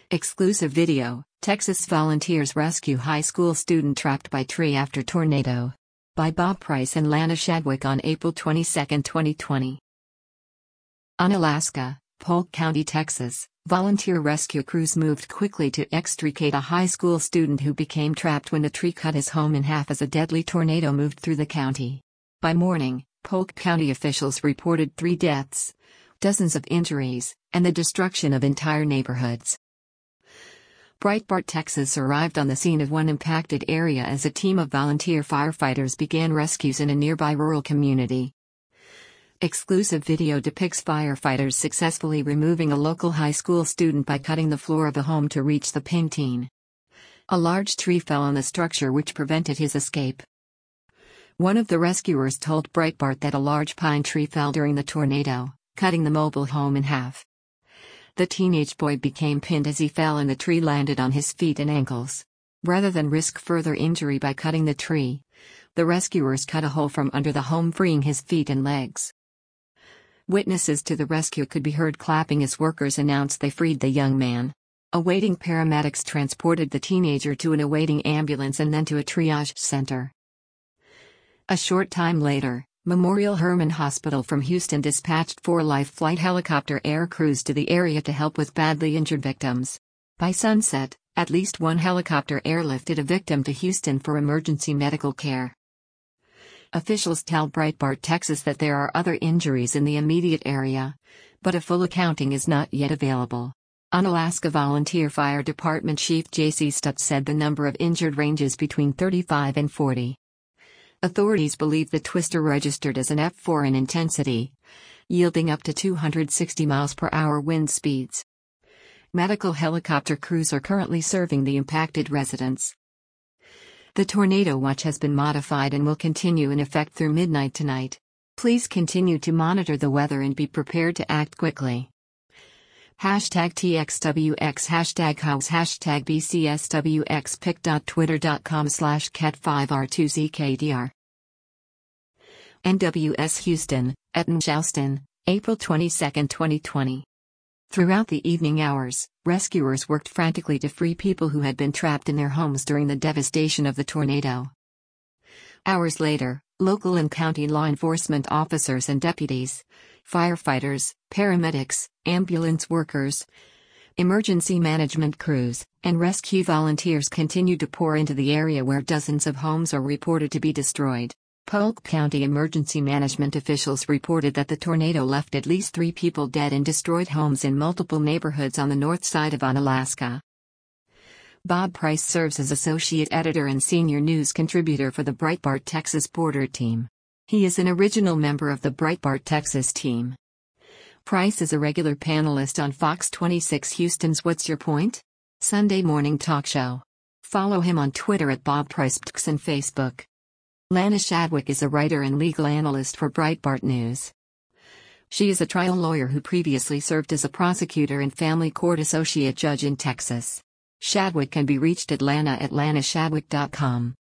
Exclusive video: Texas volunteers rescue high school student trapped by tree after tornado. By Bob Price and Lana Shadwick on April 22, 2020. Onalaska, Polk County, Texas, volunteer rescue crews moved quickly to extricate a high school student who became trapped when a tree cut his home in half as a deadly tornado moved through the county. By morning, Polk County officials reported 3 deaths, dozens of injuries, and the destruction of entire neighborhoods. Breitbart Texas arrived on the scene of one impacted area as a team of volunteer firefighters began rescues in a nearby rural community. Exclusive video depicts firefighters successfully removing a local high school student by cutting the floor of a home to reach the pinned teen. A large tree fell on the structure which prevented his escape. One of the rescuers told Breitbart that a large pine tree fell during the tornado, cutting the mobile home in half. The teenage boy became pinned as he fell and the tree landed on his feet and ankles. Rather than risk further injury by cutting the tree, the rescuers cut a hole from under the home, freeing his feet and legs. Witnesses to the rescue could be heard clapping as workers announced they freed the young man. Awaiting paramedics transported the teenager to an awaiting ambulance and then to a triage center. A short time later, Memorial Hermann Hospital from Houston dispatched 4 Life Flight helicopter air crews to the area to help with badly injured victims. By sunset, at least 1 helicopter airlifted a victim to Houston for emergency medical care. Officials tell Breitbart Texas that there are other injuries in the immediate area, but a full accounting is not yet available. Onalaska Volunteer Fire Department Chief J.C. Stutz said the number of injured ranges between 35 and 40. Authorities believe the twister registered as an F4 in intensity, yielding up to 260 miles per hour wind speeds. Medical helicopter crews are currently serving the impacted residents. The tornado watch has been modified and will continue in effect through midnight tonight. Please continue to monitor the weather and be prepared to act quickly. #TXWX #House #BCSWX pic.twitter.com/cat5r2zkdr NWS Houston, Ettinger, April 22, 2020. Throughout the evening hours, rescuers worked frantically to free people who had been trapped in their homes during the devastation of the tornado. Hours later, local and county law enforcement officers and deputies, firefighters, paramedics, ambulance workers, emergency management crews, and rescue volunteers continued to pour into the area where dozens of homes are reported to be destroyed. Polk County emergency management officials reported that the tornado left at least 3 people dead and destroyed homes in multiple neighborhoods on the north side of Onalaska. Bob Price serves as associate editor and senior news contributor for the Breitbart Texas Border team. He is an original member of the Breitbart Texas team. Price is a regular panelist on Fox 26 Houston's What's Your Point? Sunday morning talk show. Follow him on Twitter at Bob Price and Facebook. Lana Shadwick is a writer and legal analyst for Breitbart News. She is a trial lawyer who previously served as a prosecutor and family court associate judge in Texas. Shadwick can be reached at lana@lanashadwick.com.